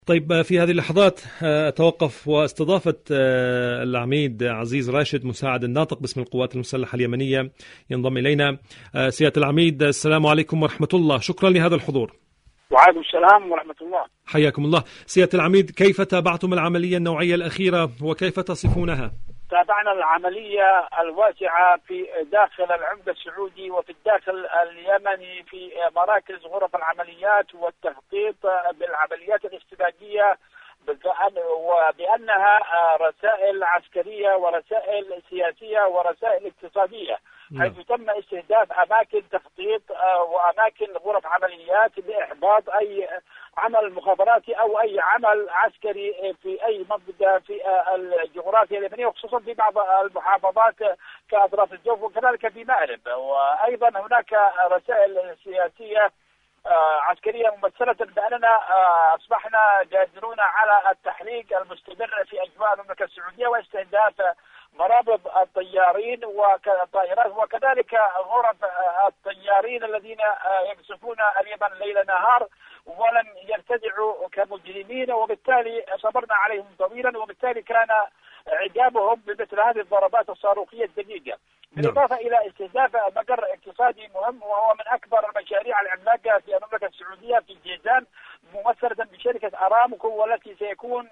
طيب، في هذه اللحظات أتوقف واستضافت العميد عزيز راشد مساعد الناطق باسم القوات المسلحة اليمنية ينضم إلينا. سيادة العميد، السلام عليكم ورحمة الله، شكرا لهذا الحضور. وعليكم السلام ورحمة الله. حياكم الله. سيادة العميد، كيف تابعتم العملية النوعية الأخيرة وكيف تصفونها؟ تابعنا العملية الواسعة في داخل العمدة السعودي وفي الداخل اليمني في مراكز غرف العمليات والتخطيط بالعمليات الاستباقية، وبأنها رسائل عسكرية ورسائل سياسية ورسائل اقتصادية، حيث تم استهداف أماكن تخطيط وأماكن غرف عمليات لإحباط أي عمل مخابراتي أو أي عمل عسكري في أي منطقة في الجغرافيا اليمنية، وخصوصا في بعض المحافظات كأطراف الجوف وكذلك في مأرب. وأيضا هناك رسائل سياسية عسكرية ممثلة بأننا أصبحنا قادرون على التحريك المستمر في أجواء المملكة السعودية واستهداف مرابط الطيارين والطائرات وكذلك غرف الطيارين الذين يقصفون اليمن ليل نهار ولم يرتدعوا كمجرمين، وبالتالي صبرنا عليهم طويلا، وبالتالي كان عقابهم بمثل هذه الضربات الصاروخية الدقيقة. بالإضافة إلى استهداف مقر اقتصادي مهم وهو من أكبر المشاريع العملاقة في المملكة السعودية في جيزان، ممثلة بشركة أرامكو، والتي سيكون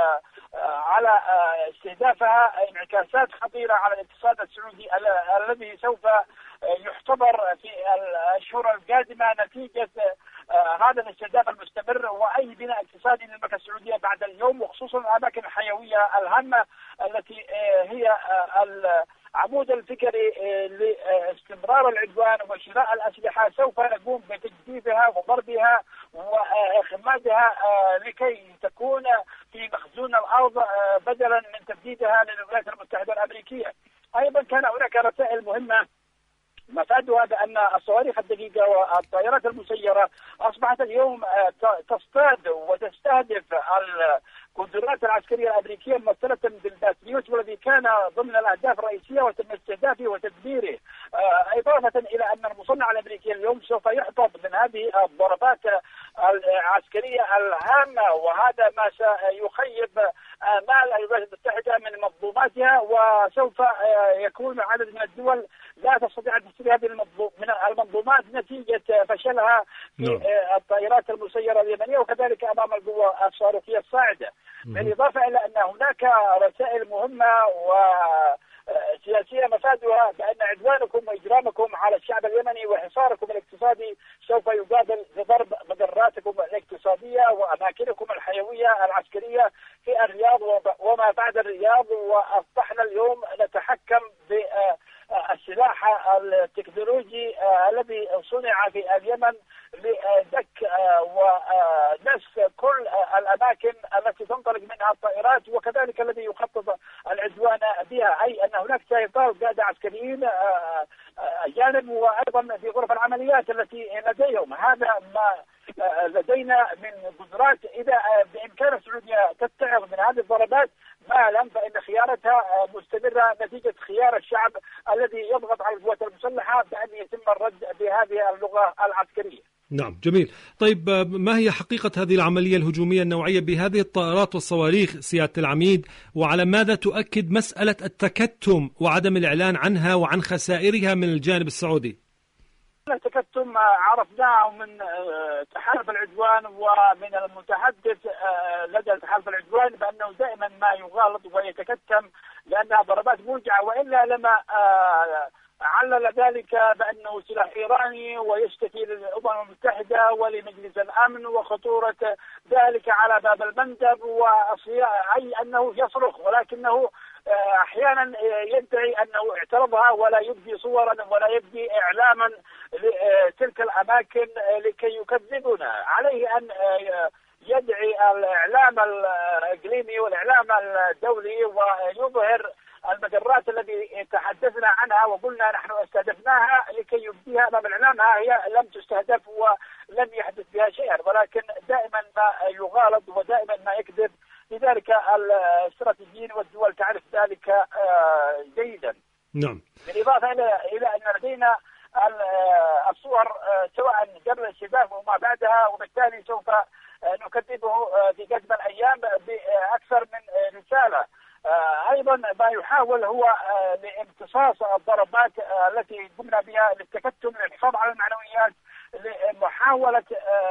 على استهدافها انعكاسات خطيرة على الاقتصاد السعودي الذي سوف يحتضر في الأشهر القادمة نتيجة هذا الاستهداف المستمر وأي بناء اقتصادي للمملكة السعودية بعد اليوم، وخصوصا الأماكن الحيوية الهامة التي هي العمود الفكري لاستمرار العدوان وشراء الأسلحة. سوف نقوم بتجديدها وضربها وإخمادها لكي تكون في مخزون الأرض بدلا من تبديدها للولايات المتحدة الأمريكية. أيضا كان هناك رسائل مهمة مفادها بأن الصواريخ الدقيقة والطائرات المسيرة أصبحت اليوم تصطاد وتستهدف القدرات العسكرية الأمريكية ممثلة بالباتريوت، والذي كان ضمن الأهداف الرئيسية وتم استهدافه وتدميره، إضافة إلى أن المصنع الأمريكي اليوم سوف يحفظ من هذه الضربات العسكرية الهامة، وهذا ما سيخيب آمال الولايات المتحدة من منظوماتها، وسوف يكون عدد من الدول لا تستطيع أن تشتري هذه من المنظومات نتيجة فشلها في الطائرات المسيرة اليمنية وكذلك أمام القوى الصاروخية الصاعدة. بالإضافة إلى أن هناك رسائل مهمة وسياسية مفادها بأن عدوانكم وإجرامكم على الشعب اليمني وحصاركم الاقتصادي سوف يقابل بضرب مقراتكم الاقتصادية وأماكنكم الحيوية العسكرية في الرياض وما بعد الرياض. وأصبحنا اليوم نتحكم بالسلاح التكنولوجي الذي صنع في اليمن لدك ونس كل الأماكن التي تنطلق منها الطائرات، وكذلك الذي يخطط العدوان بها، أي أن هناك سيطرة قادة عسكريين جانب وأيضا في غرف العمليات التي لديهم. هذا ما لدينا من قدرات إذا بإمكان السعودية تتعظ من هذه الضربات ما لم، فإن خيارتها مستمرة نتيجة خيار الشعب الذي يضغط على القوات المسلحة بأن يتم الرد بهذه اللغة العسكرية. نعم، جميل. طيب، ما هي حقيقة هذه العملية الهجومية النوعية بهذه الطائرات والصواريخ سيادة العميد، وعلى ماذا تؤكد مسألة التكتم وعدم الإعلان عنها وعن خسائرها من الجانب السعودي؟ التكتم عرفناه من تحالف العدوان ومن المتحدث لدى تحالف العدوان بأنه دائما ما يغالط ويتكتم لأنها ضربات موجعة، وإلا لما علل ذلك بأنه سلاح إيراني ويشتكي للأمم المتحدة ولمجلس الأمن وخطورة ذلك على باب المندب، أي أنه يصرخ ولكنه أحيانا يدعي أنه اعترضها ولا يبدي صورا ولا يبدي إعلاما لتلك الأماكن لكي يكذبنا. عليه أن يدعي الإعلام الإقليمي والإعلام الدولي ويظهر المجرات التي تحدثنا عنها وقلنا نحن استهدفناها لكي يبديها امام الاعلام. هي لم تستهدف ولم يحدث بها شيئا، ولكن دائما ما يغالط ودائما ما يكذب. لذلك الاستراتيجيين والدول تعرف ذلك جيدا. نعم. بالاضافه الى ان لدينا الصور سواء قبل الاستهداف وما بعدها، وبالتالي سوف نكذبه في قدم الأيام بأكثر من رسالة. أيضا ما يحاول هو لامتصاص الضربات التي قمنا بها للتكتم للحفاظ على المعنويات، لمحاولة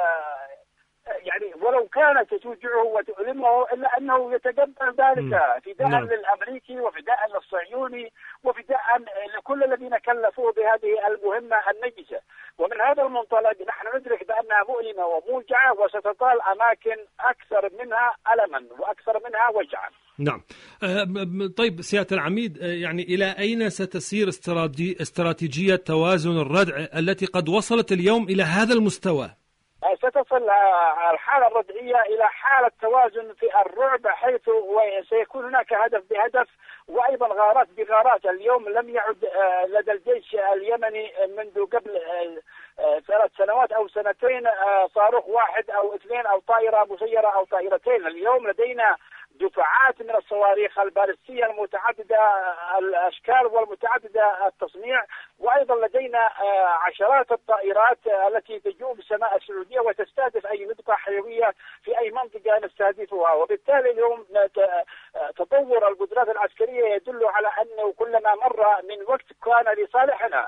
يعني ولو كانت توجعه وتؤلمه إلا أنه يتقبل ذلك فداء للأمريكي وفداء للصهيوني وفداء لكل الذين كلفوه بهذه المهمة النجسة. ومن هذا المنطلق نحن ندرك بأنها مؤلمة وموجعة وستطال أماكن أكثر منها ألما وأكثر منها وجعا. نعم. طيب سيادة العميد، يعني إلى أين ستسير استراتيجية توازن الردع التي قد وصلت اليوم إلى هذا المستوى؟ ستصل الحالة الردعية إلى حالة توازن في الرعب، حيث سيكون هناك هدف بهدف وأيضا غارات بغارات. اليوم لم يعد لدى الجيش اليمني منذ قبل 3 سنوات أو سنتين صاروخ واحد أو 2 أو طائرة مسيرة أو طائرتين. اليوم لدينا دفعات من الصواريخ البالستية المتعددة الأشكال والمتعددة التصنيع، وأيضا لدينا عشرات الطائرات التي تجوب السماء السعودية وتستهدف أي نقطة حيوية في أي منطقة نستهدفها. وبالتالي اليوم تطور القدرات العسكرية يدل على أنه كلما مر من وقت كان لصالحنا،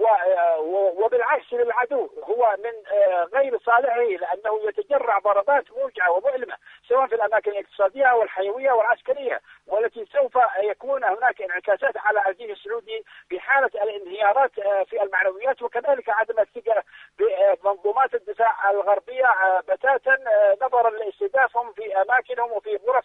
وبالعكس للعدو هو من غير صالحه، لأنه يتجرع ضربات موجعة ومؤلمة سواء في الأماكن الاقتصادية والحيوية والعسكرية، والتي سوف يكون هناك انعكاسات على الجيش السعودي بحالة الانهيارات في المعنويات، وكذلك عدم الثقة بمنظومات الدفاع الغربية بتاتا نظرا لاستهدافهم في أماكنهم وفي غرف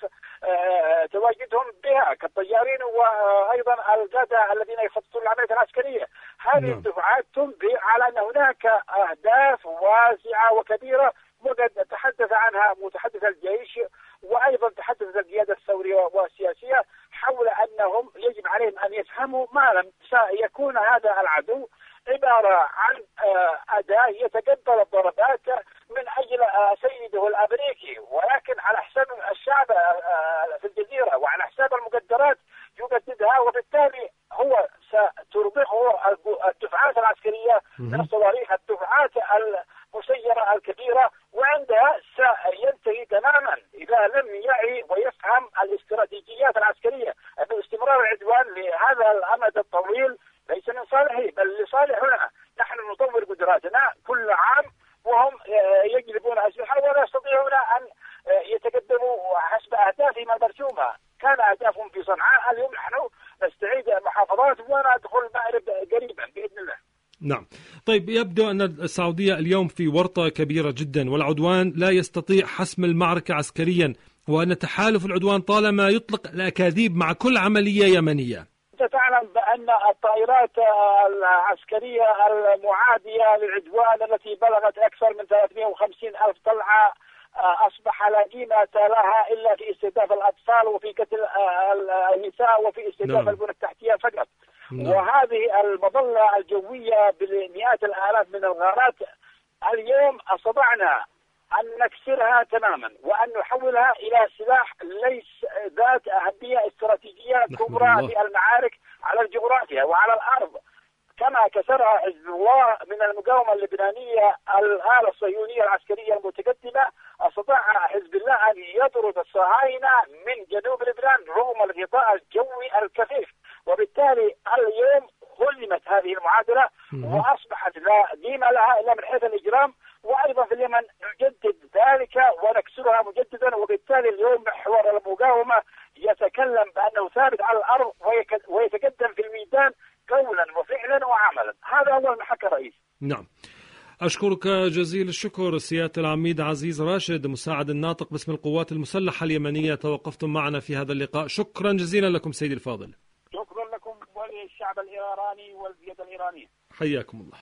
تواجدهم بها كالطيارين وأيضا القادة الذين يخططون العملية العسكرية. هذه الدفعات تنبئ على أن هناك أهداف واسعة وكبيرة، وقد تحدث عنها متحدث الجيش وأيضا تحدث القيادة الثورية والسياسية حول أنهم يجب عليهم أن يفهموا ما لم سيكون هذا العدو عبارة عن أداة يتقبل الضربات من أجل سيده الأمريكي، ولكن على حساب الشعب في الجزيرة وعلى حساب المقدرات يجددها، وبالتالي هو ستربحه الدفعات العسكرية من الصواريخ، الدفعات المسيرة الكبيرة، وعندها سينتهي تماما إذا لم يعي ويفهم الاستراتيجيات العسكرية أن استمرار العدوان لهذا الأمد الطويل ليس من صالحه بل لصالحنا. نحن نطور قدراتنا كل عام وهم يجلبون أسلحة ولا يستطيعون أن يتقدموا حسب أهدافهم المرسومة. كان أهدافهم في صنعاء، اليوم نحن نستعيد المحافظات وندخل المأرب قريبا بإذن الله. نعم. طيب، يبدو أن السعودية اليوم في ورطة كبيرة جدا، والعدوان لا يستطيع حسم المعركة عسكريا، وأن تحالف العدوان طالما يطلق الأكاذيب مع كل عملية يمنية. أنت تعلم بأن الطائرات العسكرية المعادية للعدوان التي بلغت أكثر من 350 ألف طلعة أصبح لا قيمة لها إلا في استهداف الأطفال وفي قتل النساء وفي استهداف البنى التحتية فقط. وهذه المظلة الجوية بالمئات الآلاف من الغارات اليوم استطعنا أن نكسرها تماما وأن نحولها إلى سلاح ليس ذات أهمية استراتيجية كبرى في المعارك على الجغرافيا وعلى الأرض، كما كسرها حزب الله من المقاومة اللبنانية الآلة الصهيونية العسكرية المتقدمة. استطاع حزب الله أن يطرد الصهاينة من جنوب لبنان رغم الغطاء الجوي الكثيف، وبالتالي اليوم هلمت هذه المعادلة وأصبحت لا قيمة لها إلا من حيث الإجرام. وأيضا في اليمن نجدد ذلك ونكسرها مجددا، وبالتالي اليوم محور المقاومة يتكلم بأنه ثابت على الأرض ويتقدم في الميدان قولا وفعلا وعملا. هذا هو المحك الرئيسي. نعم. أشكرك جزيل الشكر سيادة العميد عزيز راشد، مساعد الناطق باسم القوات المسلحة اليمنية، توقفتم معنا في هذا اللقاء. شكرا جزيلا لكم سيدي الفاضل. شكرا لكم وللشعب الإيراني والقيادة الإيرانية. حياكم الله.